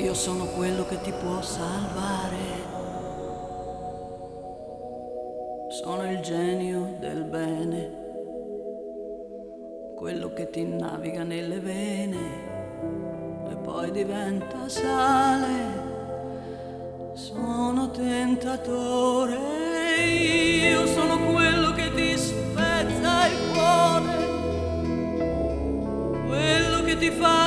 Io sono quello che ti può salvare. Sono il genio del bene, quello che ti naviga nelle vene e poi diventa sale. Sono tentatore, io sono quello che ti spezza il cuore, quello che ti fa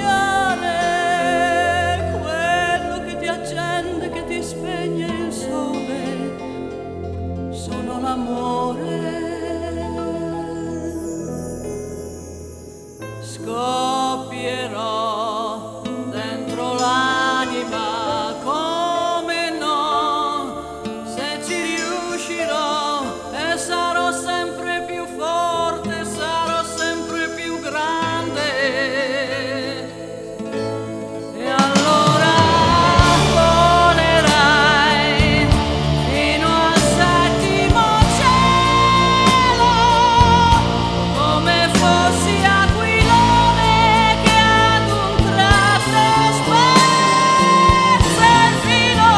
sognare, quello che ti accende, che ti spegne il sole. Sono l'amore. Scoppierò dentro l'anima, come no, se ci riuscirò, e sarò sempre più forte, sarò sempre più grande. E allora volerai fino al settimo cielo, come fossi aquilone che ad un tratto spezza il filo.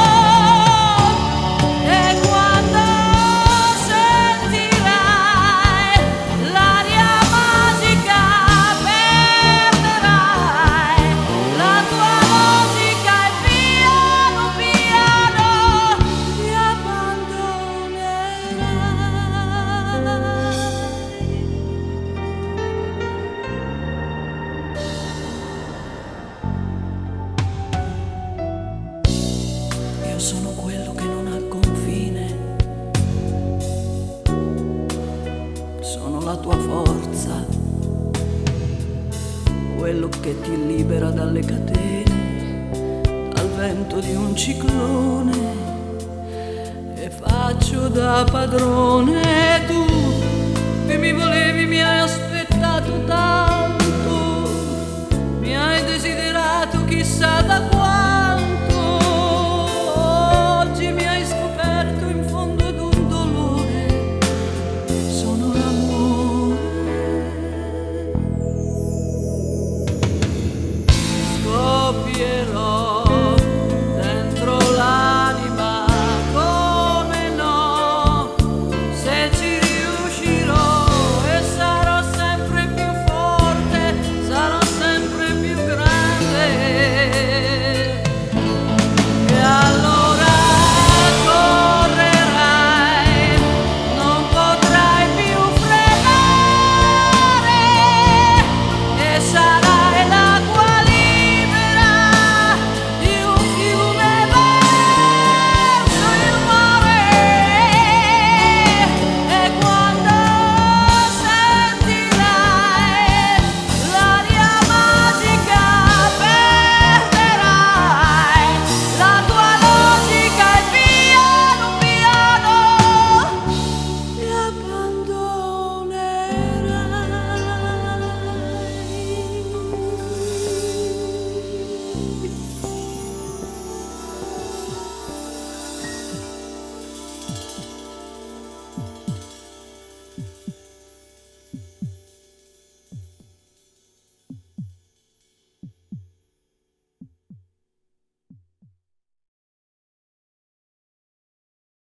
E quando sentirai l'aria magica perderai la tua logica e piano piano ti abbandonerai. Io sono quello che non ha confine, sono la tua forza, quello che ti libera dalle catene, dal vento di un ciclone, e faccio da padrone. Tu che mi volevi, mi hai aspettato tanto, mi hai desiderato chissà da quanto, oggi mi hai scoperto in fondo ad un dolore. Sono l'amore. Scoppierò dentro l'anima, come no, se ci riuscirò, e sarò sempre più forte, sarò sempre più grande. E allora correrai, non potrai più frenare, e sarai l'acqua libera di un fiume verso il mare. E quando sentirai l'aria magica perderai la tua logica e piano piano ti abbandonerai.